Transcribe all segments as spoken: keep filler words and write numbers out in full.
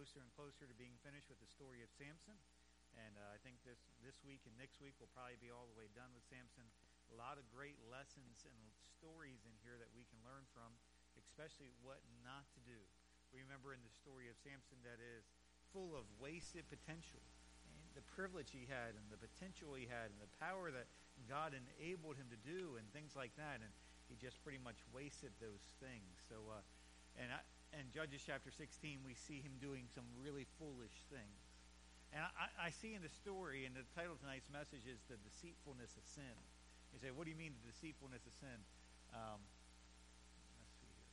closer and closer to being finished with the story of Samson. And uh, I think this, this week and next week we'll probably be all the way done with Samson. A lot of great lessons and stories in here that we can learn from, especially what not to do. We remember in the story of Samson that is full of wasted potential. And the privilege he had and the potential he had and the power that God enabled him to do and things like that. And he just pretty much wasted those things. So, uh, and I, in Judges chapter sixteen, we see him doing some really foolish things. And I, I see in the story, and the title of tonight's message is The Deceitfulness of Sin. You say, what do you mean the deceitfulness of sin? Um, let's see here.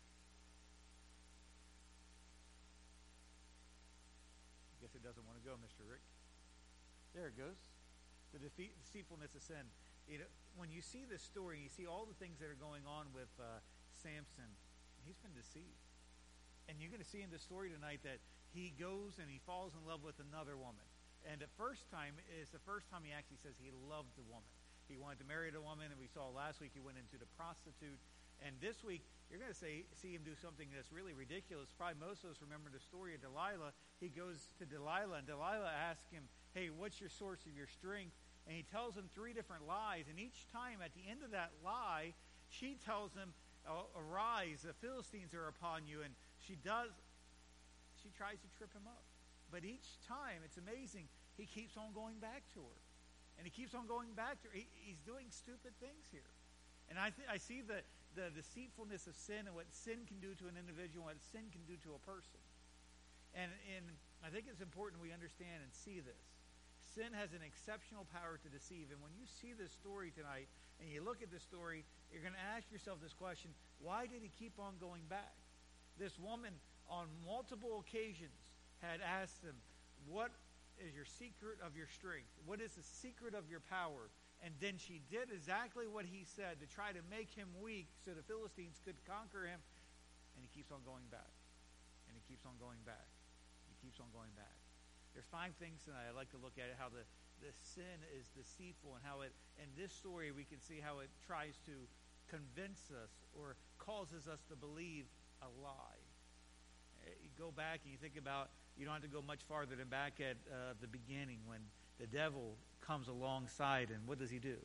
I guess it doesn't want to go, Mister Rick. There it goes. The defeat, deceitfulness of sin. You know, when you see this story, you see all the things that are going on with uh, Samson. He's been deceived. And you're going to see in the story tonight that he goes and he falls in love with another woman. And the first time is the first time he actually says he loved the woman. He wanted to marry the woman, and we saw last week he went into the prostitute. And this week, you're going to say, see him do something that's really ridiculous. Probably most of us remember the story of Delilah. He goes to Delilah, and Delilah asks him, hey, what's your source of your strength? And he tells him three different lies. And each time, at the end of that lie, she tells him, arise, the Philistines are upon you. And she does, she tries to trip him up. But each time, it's amazing, he keeps on going back to her. And he keeps on going back to her. He, he's doing stupid things here. And I, th- I see the, the deceitfulness of sin and what sin can do to an individual and what sin can do to a person. And, and I think it's important we understand and see this. Sin has an exceptional power to deceive. And when you see this story tonight and you look at this story, you're going to ask yourself this question, why did he keep on going back? This woman on multiple occasions had asked him, what is your secret of your strength? What is the secret of your power? And then she did exactly what he said to try to make him weak so the Philistines could conquer him. And he keeps on going back. And he keeps on going back. He keeps on going back. There's five things tonight I'd like to look at it, how the, the sin is deceitful and how it, in this story we can see how it tries to convince us or causes us to believe a lie. You go back and you think about, you don't have to go much farther than back at uh, the beginning when the devil comes alongside, and what does he do?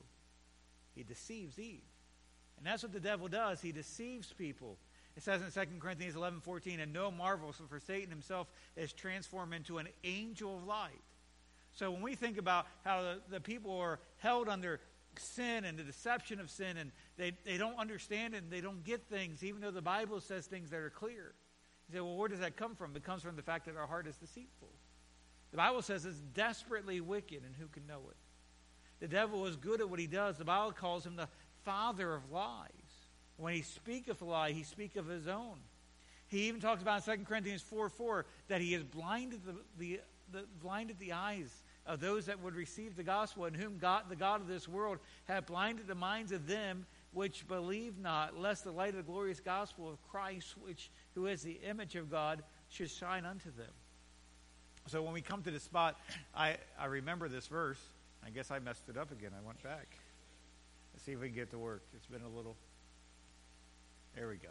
He deceives Eve. And that's what the devil does. He deceives people. It says in Second Corinthians eleven fourteen, and no marvel, for Satan himself is transformed into an angel of light. So when we think about how the, the people are held under sin and the deception of sin, and they, they don't understand it and they don't get things, even though the Bible says things that are clear. You say, well, where does that come from? It comes from the fact that our heart is deceitful. The Bible says it's desperately wicked, and who can know it? The devil is good at what he does. The Bible calls him the father of lies. When he speaketh a lie, he speaketh of his own. He even talks about in Second Corinthians four four that he has blinded the, the, the, blinded the eyes of those that would receive the gospel, and whom God, the God of this world hath blinded the minds of them which believe not, lest the light of the glorious gospel of Christ, which who is the image of God, should shine unto them. So when we come to this spot, I, I remember this verse. I guess I messed it up again. I went back. Let's see if we can get to work. It's been a little... There we go.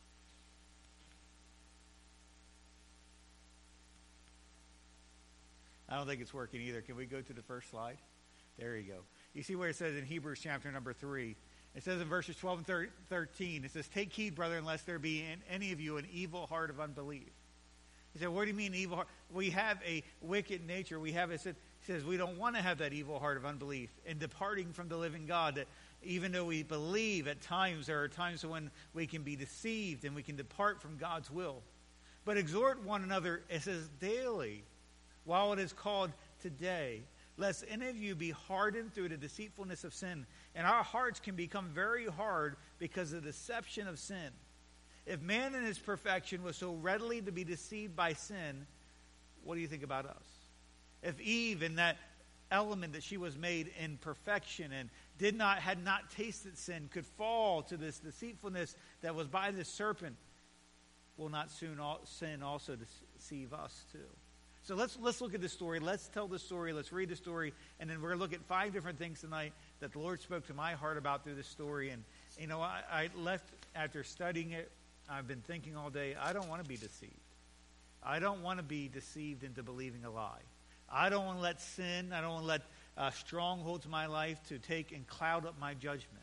I don't think it's working either. Can we go to the first slide? There you go. You see where it says in Hebrews chapter number three. It says in verses twelve and thirteen, it says, take heed, brother, unless there be in any of you an evil heart of unbelief. He said, what do you mean evil heart? We have a wicked nature. We have, it said, he says, we don't want to have that evil heart of unbelief and departing from the living God. That even though we believe at times, there are times when we can be deceived and we can depart from God's will. But exhort one another, it says, daily, while it is called today, lest any of you be hardened through the deceitfulness of sin. And our hearts can become very hard because of the deception of sin. If man in his perfection was so readily to be deceived by sin, what do you think about us? If Eve, in that element that she was made in perfection and did not had not tasted sin, could fall to this deceitfulness that was by this serpent, will not soon all, sin also deceive us too? So let's let's look at this story. Let's tell the story. Let's read the story. And then we're going to look at five different things tonight that the Lord spoke to my heart about through this story. And, you know, I, I left after studying it. I've been thinking all day, I don't want to be deceived. I don't want to be deceived into believing a lie. I don't want to let sin, I don't want to let uh, strongholds in my life to take and cloud up my judgment.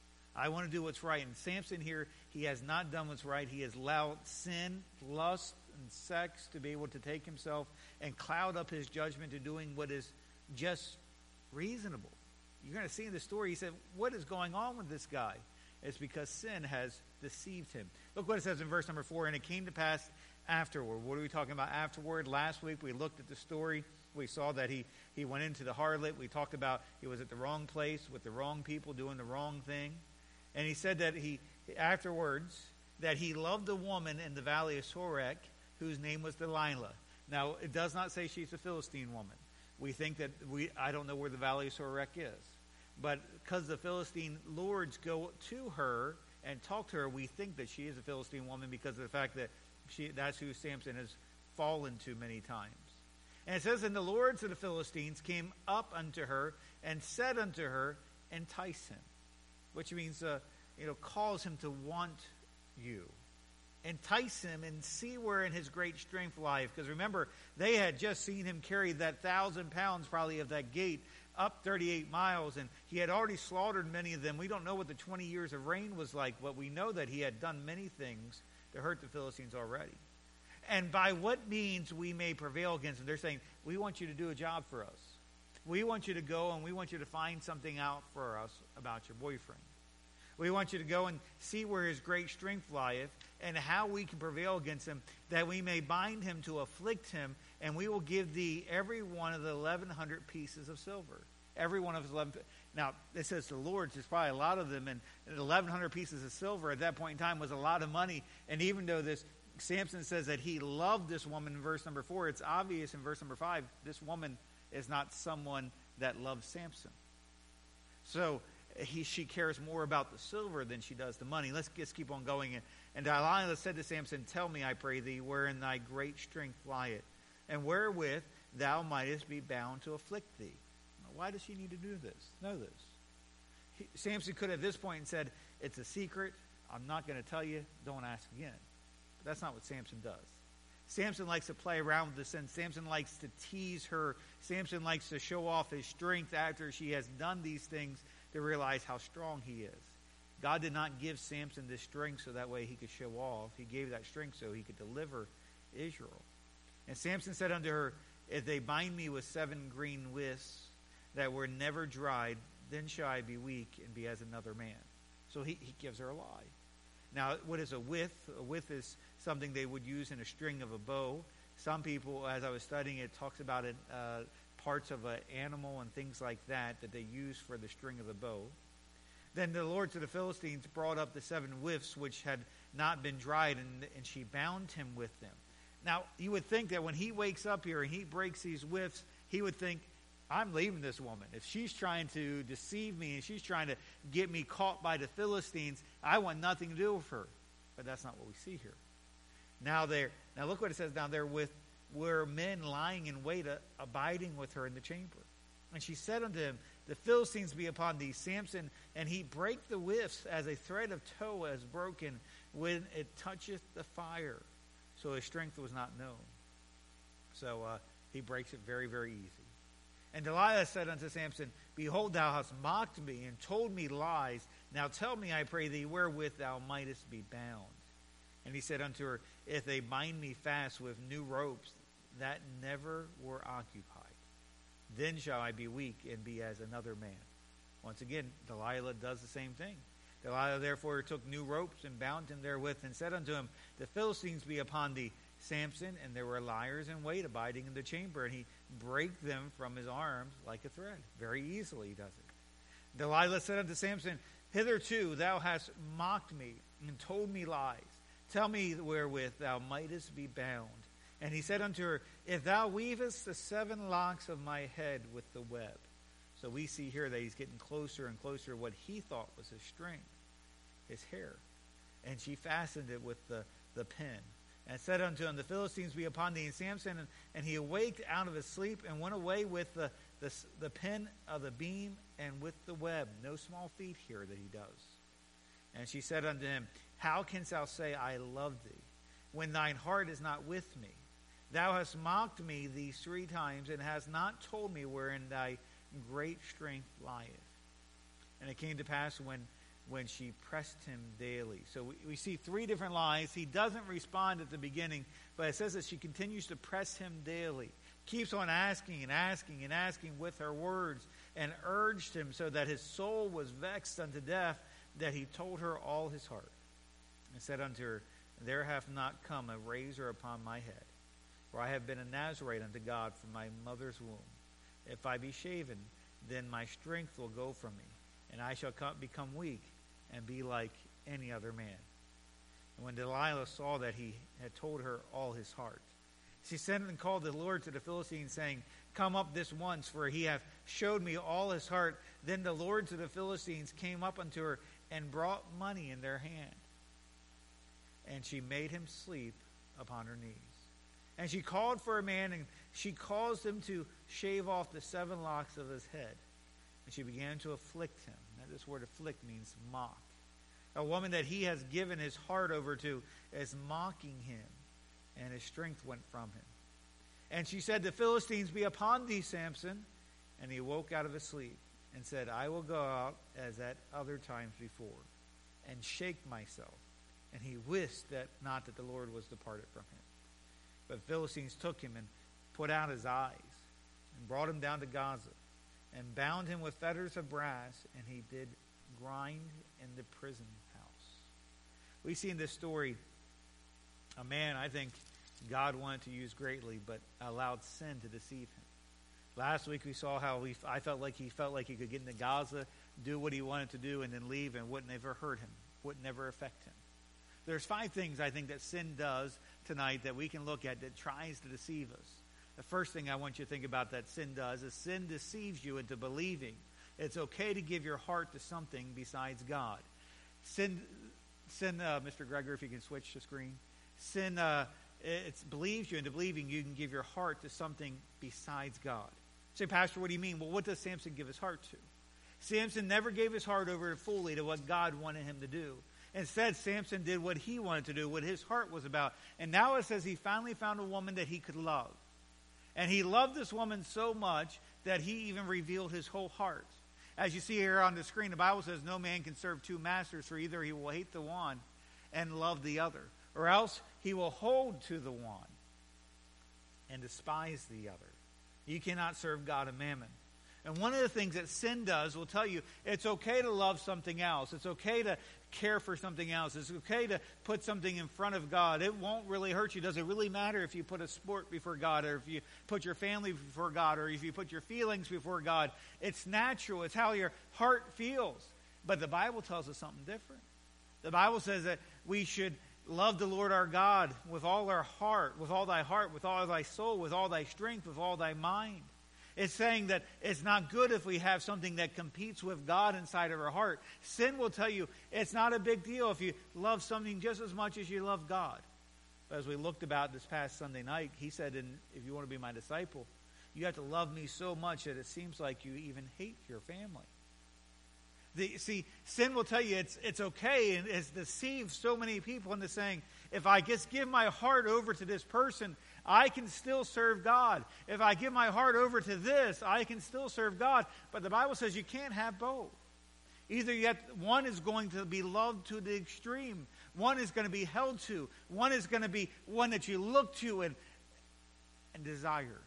I want to do what's right. And Samson here, he has not done what's right. He has allowed sin, lust, and sex to be able to take himself and cloud up his judgment to doing what is just reasonable. You're going to see in the story, he said, what is going on with this guy? It's because sin has deceived him. Look what it says in verse number four. And it came to pass afterward. What are we talking about afterward? Last week we looked at the story. We saw that he, he went into the harlot. We talked about he was at the wrong place with the wrong people doing the wrong thing. And he said that he, afterwards, that he loved a woman in the valley of Sorek whose name was Delilah. Now, it does not say she's a Philistine woman. We think that, we I don't know where the valley of Sorek is. But because the Philistine lords go to her and talk to her, we think that she is a Philistine woman because of the fact that she that's who Samson has fallen to many times. And it says, and the lords of the Philistines came up unto her and said unto her, entice him. Which means, uh, you know, cause him to want you. Entice him and see wherein his great strength lieth. Because remember, they had just seen him carry that thousand pounds probably of that gate up thirty-eight miles. And he had already slaughtered many of them. We don't know what the twenty years of reign was like, but we know that he had done many things to hurt the Philistines already. And by what means we may prevail against them. They're saying, we want you to do a job for us. We want you to go and we want you to find something out for us about your boyfriend. We want you to go and see where his great strength lieth and how we can prevail against him, that we may bind him to afflict him, and we will give thee every one of the eleven hundred pieces of silver. Every one of his eleven. Now, it says the Lord's, there's probably a lot of them, and eleven hundred pieces of silver at that point in time was a lot of money. And even though this Samson says that he loved this woman in verse number four, it's obvious in verse number five, this woman is not someone that loves Samson. So he, she cares more about the silver than she does the money. Let's just keep on going. And Delilah said to Samson, tell me, I pray thee, wherein thy great strength lieth, and wherewith thou mightest be bound to afflict thee. Now, why does she need to do this? Know this. He, Samson could at this point said, it's a secret. I'm not going to tell you. Don't ask again. But that's not what Samson does. Samson likes to play around with the sin. Samson likes to tease her. Samson likes to show off his strength after she has done these things to realize how strong he is. God did not give Samson this strength so that way he could show off. He gave that strength so he could deliver Israel. And Samson said unto her, if they bind me with seven green withs that were never dried, then shall I be weak and be as another man. So he, he gives her a lie. Now, what is a withe? A withe is something they would use in a string of a bow. Some people, as I was studying it, talks about it, uh, parts of an animal and things like that that they use for the string of the bow. Then the lords of the Philistines brought up the seven withs which had not been dried, and, and she bound him with them. Now, you would think that when he wakes up here and he breaks these withs, he would think, I'm leaving this woman. If she's trying to deceive me and she's trying to get me caught by the Philistines, I want nothing to do with her. But that's not what we see here. Now there, now look what it says down there, with were men lying in wait, uh, abiding with her in the chamber. And she said unto him, the Philistines be upon thee, Samson, and he brake the withs as a thread of tow is broken when it toucheth the fire. So his strength was not known. So uh, he breaks it very, very easy. And Delilah said unto Samson, behold, thou hast mocked me and told me lies. Now tell me, I pray thee, wherewith thou mightest be bound. And he said unto her, if they bind me fast with new ropes that never were occupied, then shall I be weak and be as another man. Once again, Delilah does the same thing. Delilah therefore took new ropes and bound him therewith, and said unto him, the Philistines be upon thee, Samson. And there were liars in wait abiding in the chamber, and he brake them from his arms like a thread. Very easily he does it. Delilah said unto Samson, hitherto thou hast mocked me and told me lies. Tell me wherewith thou mightest be bound. And he said unto her, if thou weavest the seven locks of my head with the web. So we see here that he's getting closer and closer to what he thought was his strength, his hair. And she fastened it with the, the pin. And said unto him, the Philistines be upon thee. And Samson, and, and he awaked out of his sleep and went away with the, the, the pin of the beam and with the web. No small feat here that he does. And she said unto him, how canst thou say, I love thee, when thine heart is not with me? Thou hast mocked me these three times, and hast not told me wherein thy great strength lieth. And it came to pass when, when she pressed him daily. So we, we see three different lies. He doesn't respond at the beginning, but it says that she continues to press him daily. Keeps on asking and asking and asking with her words, and urged him so that his soul was vexed unto death, that he told her all his heart. And said unto her, There hath not come a razor upon my head, for I have been a Nazarite unto God from my mother's womb. If I be shaven, then my strength will go from me, and I shall come, become weak, and be like any other man. And when Delilah saw that he had told her all his heart, she sent and called the Lord to the Philistines, saying, Come up this once, for he hath showed me all his heart. Then the lords of the Philistines came up unto her, and brought money in their hand. And she made him sleep upon her knees. And she called for a man, and she caused him to shave off the seven locks of his head. And she began to afflict him. Now, this word afflict means mock. A woman that he has given his heart over to is mocking him, and his strength went from him. And she said, The Philistines be upon thee, Samson. And he woke out of his sleep, and said, I will go out as at other times before, and shake myself. And he wist that not that the Lord was departed from him. But the Philistines took him, and put out his eyes, and brought him down to Gaza, and bound him with fetters of brass, and he did grind in the prison house. We see in this story a man, I think, God wanted to use greatly, but allowed sin to deceive him. Last week we saw how we, I felt like he felt like he could get into Gaza, do what he wanted to do, and then leave, and wouldn't ever hurt him, wouldn't ever affect him. There's five things I think that sin does tonight that we can look at that tries to deceive us. The first thing I want you to think about that sin does is sin deceives you into believing it's okay to give your heart to something besides God. Sin, sin, uh, Mister Greger, if you can switch the screen. Sin, uh, it believes you into believing you can give your heart to something besides God. Say, Pastor, what do you mean? Well, what does Samson give his heart to? Samson never gave his heart over fully to what God wanted him to do. Instead, Samson did what he wanted to do, what his heart was about. And now it says he finally found a woman that he could love. And he loved this woman so much that he even revealed his whole heart. As you see here on the screen, the Bible says no man can serve two masters, for either he will hate the one and love the other, or else he will hold to the one and despise the other. You cannot serve God and mammon. And one of the things that sin does will tell you it's okay to love something else. It's okay to care for something else. It's okay to put something in front of God. It won't really hurt you. Does it really matter if you put a sport before God, or if you put your family before God, or if you put your feelings before God? It's natural. It's how your heart feels. But the Bible tells us something different. The Bible says that we should love the Lord our God with all our heart, with all thy heart, with all thy soul, with all thy strength, with all thy mind. It's saying that it's not good if we have something that competes with God inside of our heart. Sin will tell you it's not a big deal if you love something just as much as you love God. But as we looked about this past Sunday night, he said, and if you want to be my disciple, you have to love me so much that it seems like you even hate your family. The, see, sin will tell you it's it's okay, and it's deceived so many people into saying, if I just give my heart over to this person, I can still serve God. If I give my heart over to this, I can still serve God. But the Bible says you can't have both. Either yet one is going to be loved to the extreme. One is going to be held to. One is going to be one that you look to and, and desire.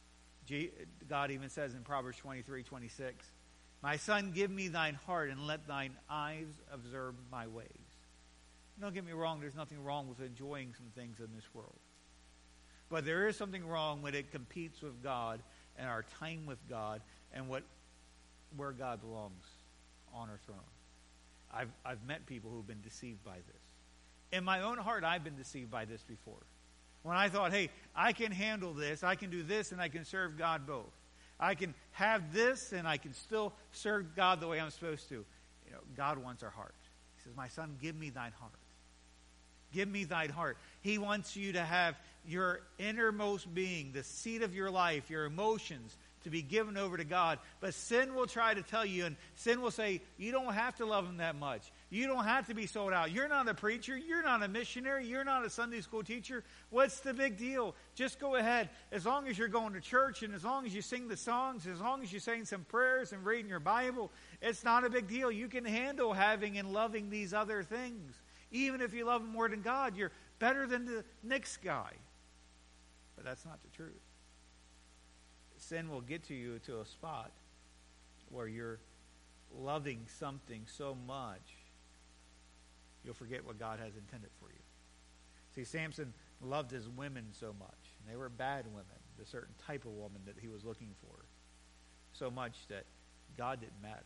God even says in Proverbs twenty-three twenty-six, my son, give me thine heart, and let thine eyes observe my ways. Don't get me wrong, there's nothing wrong with enjoying some things in this world. But there is something wrong when it competes with God and our time with God and what where God belongs on our throne. I've, I've met people who've been deceived by this. In my own heart, I've been deceived by this before. When I thought, hey, I can handle this, I can do this, and I can serve God both. I can have this, and I can still serve God the way I'm supposed to. You know, God wants our heart. He says, my son, give me thine heart. Give me thine heart. He wants you to have your innermost being, the seat of your life, your emotions, to be given over to God. But sin will try to tell you, and sin will say, you don't have to love him that much. You don't have to be sold out. You're not a preacher. You're not a missionary. You're not a Sunday school teacher. What's the big deal? Just go ahead. As long as you're going to church and as long as you sing the songs, as long as you're saying some prayers and reading your Bible, it's not a big deal. You can handle having and loving these other things. Even if you love them more than God, you're better than the next guy. But that's not the truth. Sin will get to you to a spot where you're loving something so much, you'll forget what God has intended for you. See, Samson loved his women so much. And they were bad women, the certain type of woman that he was looking for. So much that God didn't matter.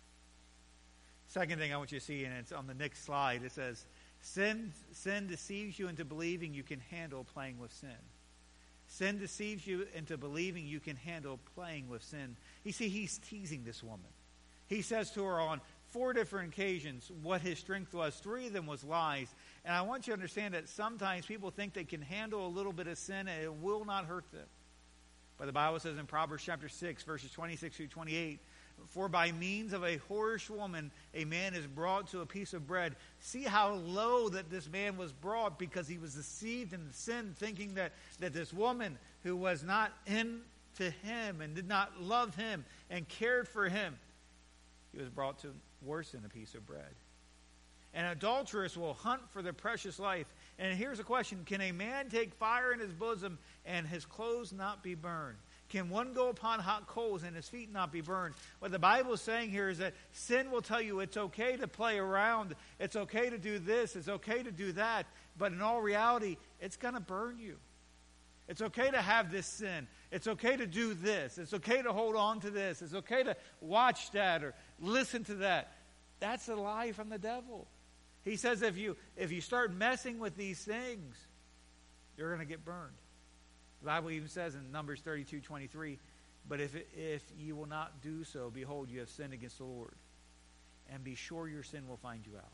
Second thing I want you to see, and it's on the next slide, it says, sin, sin deceives you into believing you can handle playing with sin. Sin deceives you into believing you can handle playing with sin. You see, he's teasing this woman. He says to her on four different occasions what his strength was. Three of them was lies. And I want you to understand that sometimes people think they can handle a little bit of sin and it will not hurt them. But the Bible says in Proverbs chapter six, verses twenty-six through twenty-eight, for by means of a whorish woman, a man is brought to a piece of bread. See how low that this man was brought because he was deceived in sin, thinking that, that this woman who was not into him and did not love him and cared for him, he was brought to worse than a piece of bread. An adulteress will hunt for the precious life. And here's a question. Can a man take fire in his bosom and his clothes not be burned? Can one go upon hot coals and his feet not be burned? What the Bible is saying here is that sin will tell you it's okay to play around. It's okay to do this. It's okay to do that. But in all reality, it's going to burn you. It's okay to have this sin. It's okay to do this. It's okay to hold on to this. It's okay to watch that or listen to that. That's a lie from the devil. He says if you if you start messing with these things, you're going to get burned. The Bible even says in Numbers thirty-two twenty-three, but if if you will not do so, behold, you have sinned against the Lord. And be sure your sin will find you out.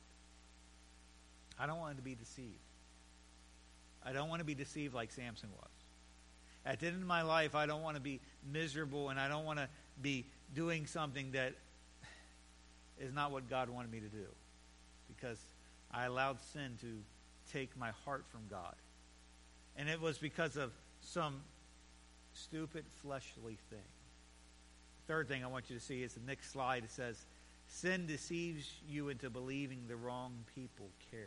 I don't want to be deceived. I don't want to be deceived like Samson was. At the end of my life, I don't want to be miserable and I don't want to be doing something that is not what God wanted me to do. Because I allowed sin to take my heart from God. And it was because of some stupid fleshly thing. Third thing I want you to see is the next slide. It says, sin deceives you into believing the wrong people care.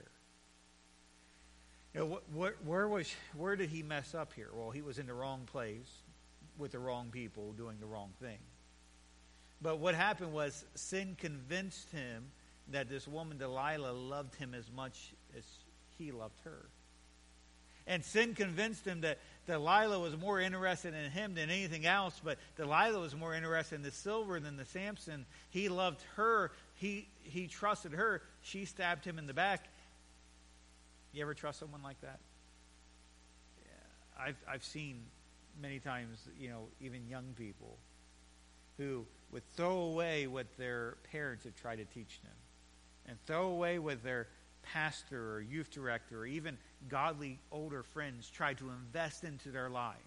You know, where, where was where did he mess up here? Well, he was in the wrong place with the wrong people doing the wrong thing. But what happened was sin convinced him that this woman Delilah loved him as much as he loved her. And sin convinced him that Delilah was more interested in him than anything else, but Delilah was more interested in the silver than the Samson. He loved her. He he trusted her. She stabbed him in the back. You ever trust someone like that? Yeah, I've I've seen many times, you know, even young people who would throw away what their parents had tried to teach them and throw away what their pastor or youth director or even godly older friends tried to invest into their lives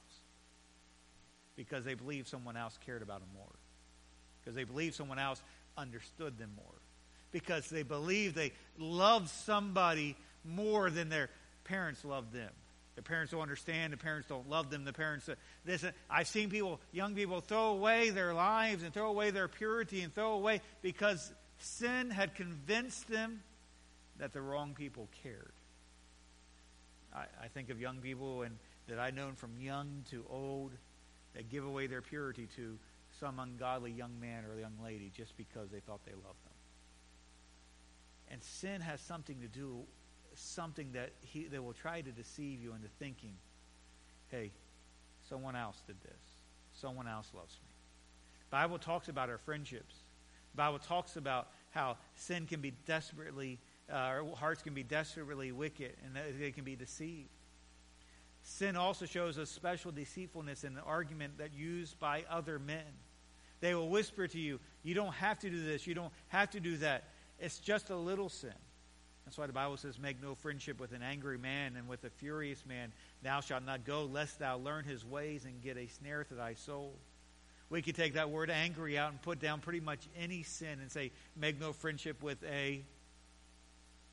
because they believed someone else cared about them more, because they believed someone else understood them more, because they believed they loved somebody more than their parents loved them. The parents don't understand. The parents don't love them. The parents, this, I've seen people, young people, throw away their lives and throw away their purity and throw away because sin had convinced them that the wrong people cared. I, I think of young people and that I've known from young to old that give away their purity to some ungodly young man or young lady just because they thought they loved them. And sin has something to do, something that he that will try to deceive you into thinking, hey, someone else did this. Someone else loves me. The Bible talks about our friendships. The Bible talks about how sin can be desperately Uh, our hearts can be desperately wicked and they can be deceived. Sin also shows us special deceitfulness in the argument that used by other men. They will whisper to you, you don't have to do this, you don't have to do that. It's just a little sin. That's why the Bible says, make no friendship with an angry man and with a furious man. Thou shalt not go, lest thou learn his ways and get a snare to thy soul. We could take that word angry out and put down pretty much any sin and say, make no friendship with a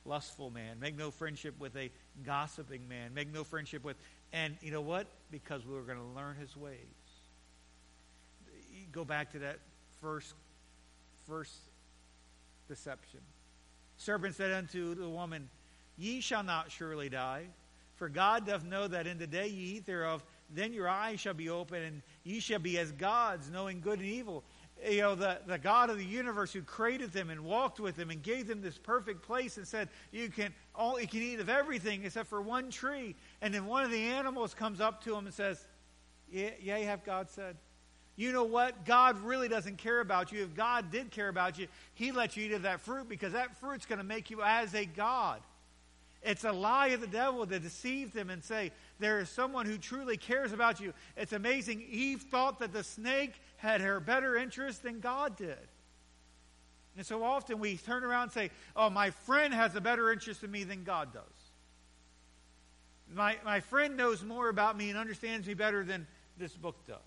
lustful man. Make no friendship with a gossiping man. Make no friendship with, and you know what? Because we were going to learn his ways. You go back to that first, first deception. Serpent said unto the woman, Ye shall not surely die, for God doth know that in the day ye eat thereof, then your eyes shall be open, and ye shall be as gods, knowing good and evil. You know, the, the God of the universe who created them and walked with them and gave them this perfect place and said, you can all you can eat of everything except for one tree. And then one of the animals comes up to him and says, yeah, yeah, you have God said. You know what? God really doesn't care about you. If God did care about you, he let you eat of that fruit because that fruit's going to make you as a God. It's a lie of the devil to deceive them and say, there is someone who truly cares about you. It's amazing. Eve thought that the snake had her better interest than God did. And so often we turn around and say, oh, my friend has a better interest in me than God does. My, my friend knows more about me and understands me better than this book does.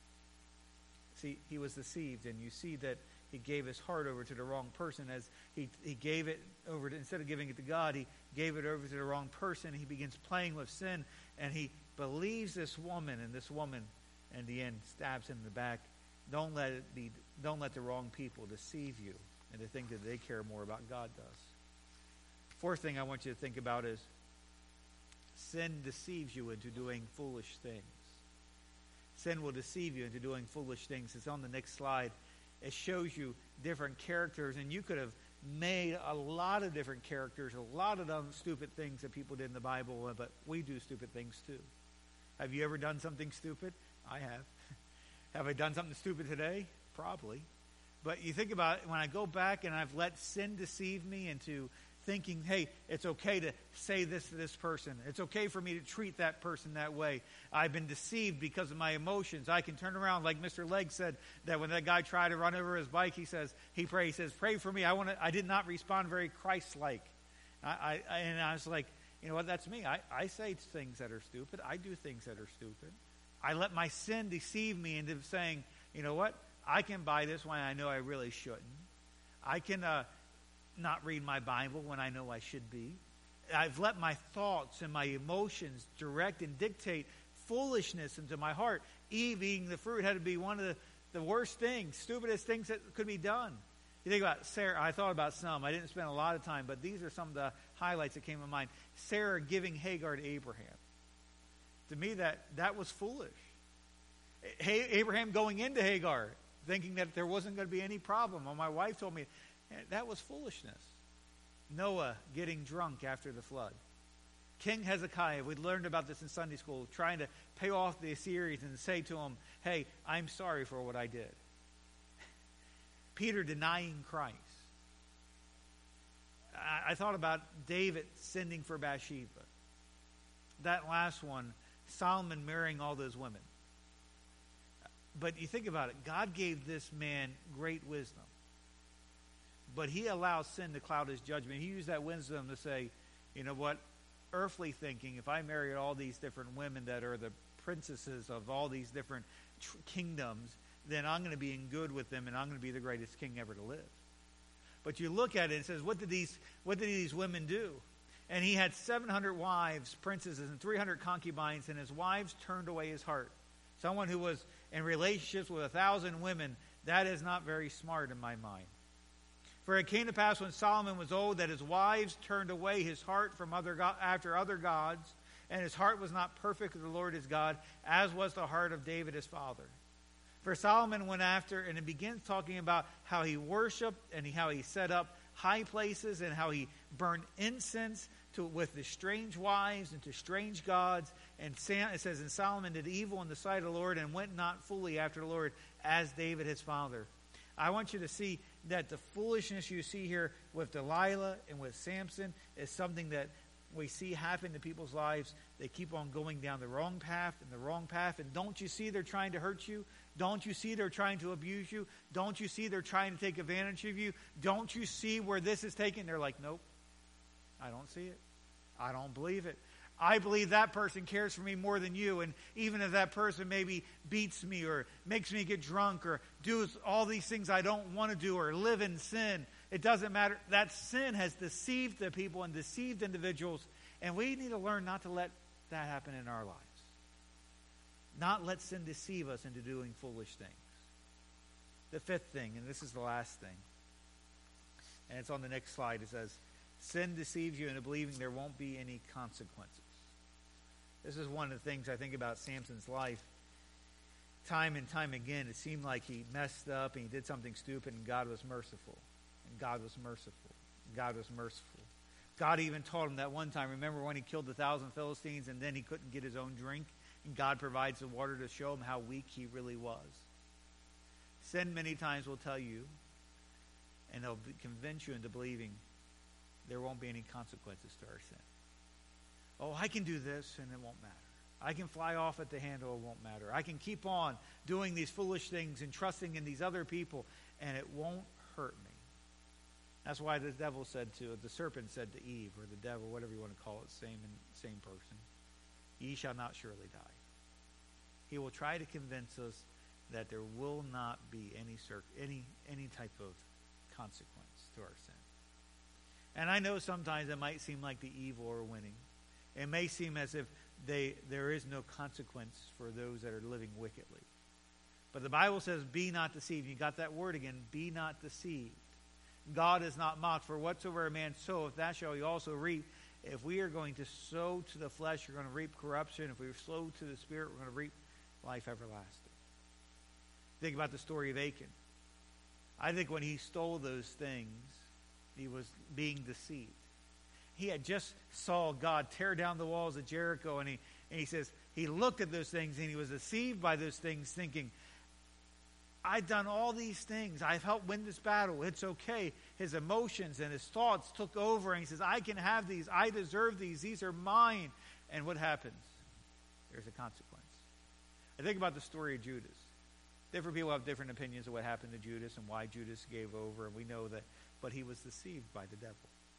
See, he was deceived, and you see that he gave his heart over to the wrong person. As he, he gave it over to, instead of giving it to God, he gave it over to the wrong person. He begins playing with sin, and he believes this woman, and this woman, in the end, stabs him in the back. Don't let it be. Don't let the wrong people deceive you and to think that they care more about God does. Fourth thing I want you to think about is sin deceives you into doing foolish things. Sin will deceive you into doing foolish things. It's on the next slide. It shows you different characters, and you could have made a lot of different characters, a lot of dumb, stupid things that people did in the Bible, but we do stupid things too. Have you ever done something stupid? I have. Have I done something stupid today? Probably. But you think about it, when I go back and I've let sin deceive me into thinking, hey, it's okay to say this to this person. It's okay for me to treat that person that way. I've been deceived because of my emotions. I can turn around, like Mister Legg said, that when that guy tried to run over his bike, he says, he prays, he says, pray for me. I want to. I did not respond very Christ-like. I, I, and I was like, you know what, that's me. I, I say things that are stupid. I do things that are stupid. I let my sin deceive me into saying, you know what, I can buy this when I know I really shouldn't. I can uh, not read my Bible when I know I should be. I've let my thoughts and my emotions direct and dictate foolishness into my heart. Eve eating the fruit had to be one of the, the worst things, stupidest things that could be done. You think about Sarah. I thought about some. I didn't spend a lot of time, but these are some of the highlights that came to mind. Sarah giving Hagar to Abraham. To me, that, that was foolish. Hey, Abraham going into Hagar, thinking that there wasn't going to be any problem. Well, my wife told me, that was foolishness. Noah getting drunk after the flood. King Hezekiah, we learned about this in Sunday school, trying to pay off the Assyrians and say to him, hey, I'm sorry for what I did. Peter denying Christ. I, I thought about David sending for Bathsheba. That last one, Solomon marrying all those women. But you think about it, God gave this man great wisdom. But he allows sin to cloud his judgment. He used that wisdom to say, you know what, earthly thinking, if I marry all these different women that are the princesses of all these different tr- kingdoms, then I'm going to be in good with them and I'm going to be the greatest king ever to live. But you look at it and it says, what did these, what did these women do? And he had seven hundred wives, princesses, and three hundred concubines, and his wives turned away his heart. Someone who was in relationships with a thousand women, that is not very smart in my mind. For it came to pass when Solomon was old that his wives turned away his heart from other go- after other gods, and his heart was not perfect with the Lord his God, as was the heart of David his father. For Solomon went after, and it begins talking about how he worshipped and how he set up high places and how he burned incense to, with the strange wives and to strange gods. And Sam, it says, and Solomon did evil in the sight of the Lord and went not fully after the Lord as David his father. I want you to see that the foolishness you see here with Delilah and with Samson is something that we see happen to people's lives. They keep on going down the wrong path and the wrong path. And don't you see they're trying to hurt you? Don't you see they're trying to abuse you? Don't you see they're trying to take advantage of you? Don't you see where this is taken? They're like, nope, I don't see it. I don't believe it. I believe that person cares for me more than you. And even if that person maybe beats me or makes me get drunk or does all these things I don't want to do or live in sin, It doesn't matter. That sin has deceived the people and deceived individuals, and we need to learn not to let that happen in our lives. Not let sin deceive us into doing foolish things. The fifth thing, and this is the last thing, and it's on the next slide, it says, sin deceives you into believing there won't be any consequences. This is one of the things I think about Samson's life. Time and time again, it seemed like he messed up and he did something stupid, and God was merciful. And God was merciful. And God was merciful. God even told him that one time, remember when he killed the thousand Philistines and then he couldn't get his own drink? And God provides the water to show him how weak he really was. Sin many times will tell you, and they'll convince you into believing there won't be any consequences to our sin. Oh, I can do this and it won't matter. I can fly off at the handle, it won't matter. I can keep on doing these foolish things and trusting in these other people, and it won't hurt me. That's why the devil said to, the serpent said to Eve, or the devil, whatever you want to call it, same same person, ye shall not surely die. He will try to convince us that there will not be any cir- any any type of consequence to our sin. And I know sometimes it might seem like the evil are winning. It may seem as if they there is no consequence for those that are living wickedly. But the Bible says, be not deceived. You got that word again, be not deceived. God is not mocked, for whatsoever a man soweth, that shall he also reap. If we are going to sow to the flesh, you're going to reap corruption. If we sow to the Spirit, we're going to reap life everlasting. Think about the story of Achan. I think when he stole those things, he was being deceived. He had just saw God tear down the walls of Jericho, and he, and he says, he looked at those things, and he was deceived by those things, thinking, I've done all these things. I've helped win this battle. It's okay. His emotions and his thoughts took over, and he says, I can have these. I deserve these. These are mine. And what happens? There's a consequence. I think about the story of Judas. Different people have different opinions of what happened to Judas and why Judas gave over, and we know that, but he was deceived by the devil.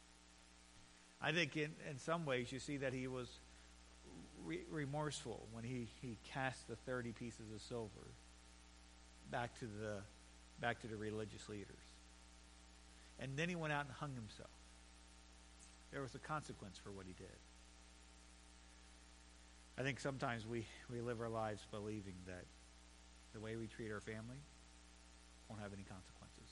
I think in, in some ways you see that he was re- remorseful when he, he cast the thirty pieces of silver back to the back to the religious leaders. And then he went out and hung himself. There was a consequence for what he did. I think sometimes we, we live our lives believing that the way we treat our family won't have any consequences.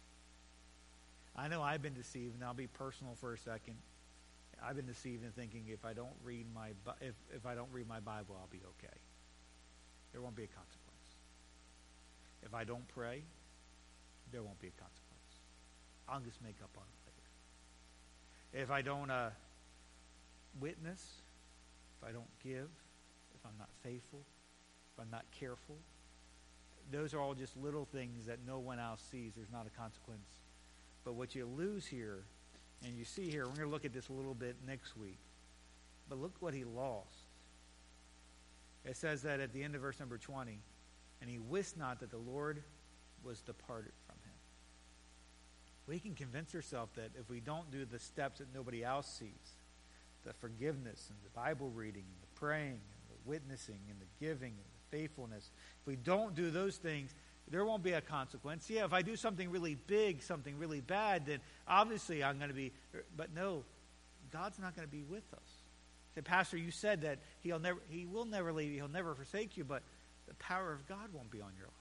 I know I've been deceived, and I'll be personal for a second. I've been deceived in thinking if I don't read my if if I don't read my Bible, I'll be okay. There won't be a consequence. If I don't pray, there won't be a consequence. I'll just make up on it later. If I don't uh, witness, if I don't give, if I'm not faithful, if I'm not careful, those are all just little things that no one else sees. There's not a consequence. But what you lose here, and you see here, we're going to look at this a little bit next week, but look what he lost. It says that at the end of verse number twenty, and he wist not that the Lord was departed from him. We can convince ourselves that if we don't do the steps that nobody else sees, the forgiveness and the Bible reading and the praying and the witnessing and the giving and the faithfulness, if we don't do those things, there won't be a consequence. Yeah, if I do something really big, something really bad, then obviously I'm going to be, but no, God's not going to be with us. Say, Pastor, you said that he'll never, he will never leave you, he'll never forsake you, but the power of God won't be on your life.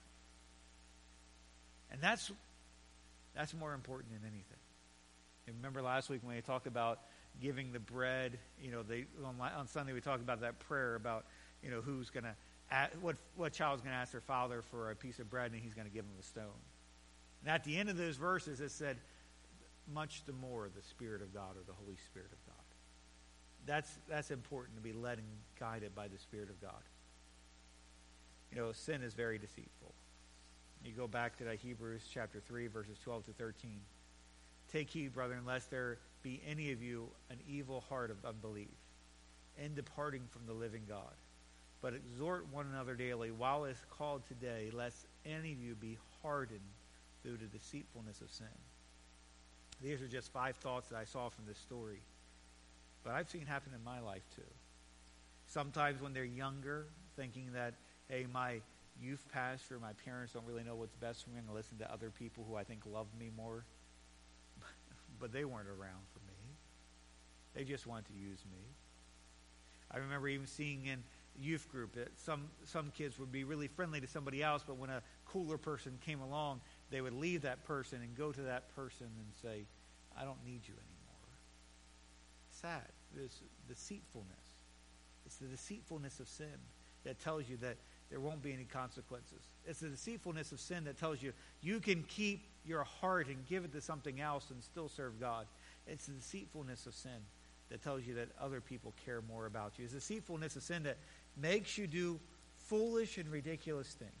And that's that's more important than anything. And remember last week when we talked about giving the bread, you know, they on, on Sunday we talked about that prayer about, you know, who's going to, what what child's going to ask their father for a piece of bread and he's going to give them a stone. And at the end of those verses it said, much the more the Spirit of God or the Holy Spirit of God. That's that's important to be led and guided by the Spirit of God. You know, sin is very deceitful. You go back to that Hebrews chapter three, verses twelve to thirteen. Take heed, brethren, lest there be any of you an evil heart of unbelief, in departing from the living God. But exhort one another daily, while it is called today, lest any of you be hardened through the deceitfulness of sin. These are just five thoughts that I saw from this story. But I've seen happen in my life too. Sometimes when they're younger, thinking that, hey, my youth pastor, my parents don't really know what's best for me, and listen to other people who I think love me more. but they weren't around for me. They just wanted to use me. I remember even seeing in youth group that some, some kids would be really friendly to somebody else, but when a cooler person came along, they would leave that person and go to that person and say, I don't need you anymore. Sad. This deceitfulness. It's the deceitfulness of sin that tells you that there won't be any consequences. It's the deceitfulness of sin that tells you you can keep your heart and give it to something else and still serve God. It's the deceitfulness of sin that tells you that other people care more about you. It's the deceitfulness of sin that makes you do foolish and ridiculous things.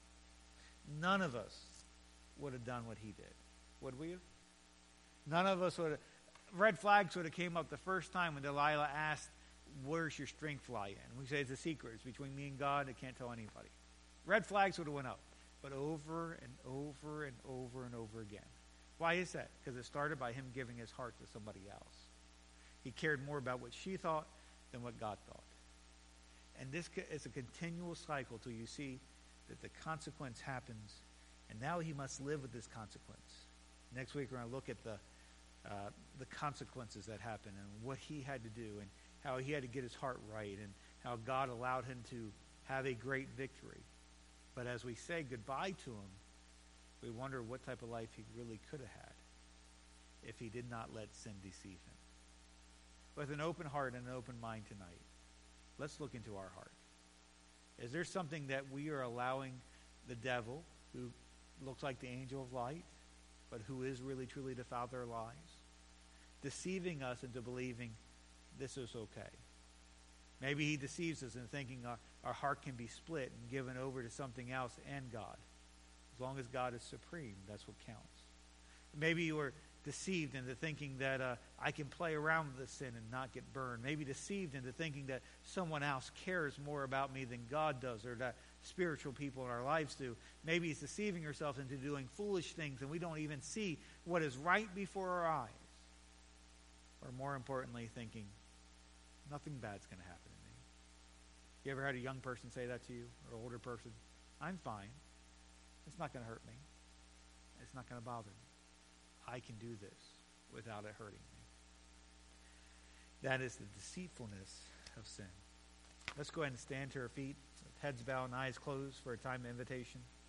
None of us would have done what he did. Would we have? None of us would have. Red flags would have came up the first time when Delilah asked, where's your strength lie in? We say it's a secret. It's between me and God. I can't tell anybody. Red flags would have went up. But over and over and over and over again. Why is that? Because it started by him giving his heart to somebody else. He cared more about what she thought than what God thought. And this is a continual cycle till you see that the consequence happens. And now he must live with this consequence. Next week we're going to look at the uh, the consequences that happen and what he had to do and how he had to get his heart right and how God allowed him to have a great victory. But as we say goodbye to him, we wonder what type of life he really could have had if he did not let sin deceive him. With an open heart and an open mind tonight, let's look into our heart. Is there something that we are allowing the devil, who looks like the angel of light, but who is really truly the father of lies, deceiving us into believing this is okay? Maybe he deceives us into thinking our, our heart can be split and given over to something else and God. As long as God is supreme, that's what counts. Maybe you are deceived into thinking that uh, I can play around with the sin and not get burned. Maybe deceived into thinking that someone else cares more about me than God does, or that spiritual people in our lives do. Maybe he's deceiving yourself into doing foolish things and we don't even see what is right before our eyes. Or more importantly, thinking nothing bad's going to happen to me. You ever had a young person say that to you, or an older person? I'm fine. It's not going to hurt me. It's not going to bother me. I can do this without it hurting me. That is the deceitfulness of sin. Let's go ahead and stand to our feet, with heads bowed and eyes closed for a time of invitation.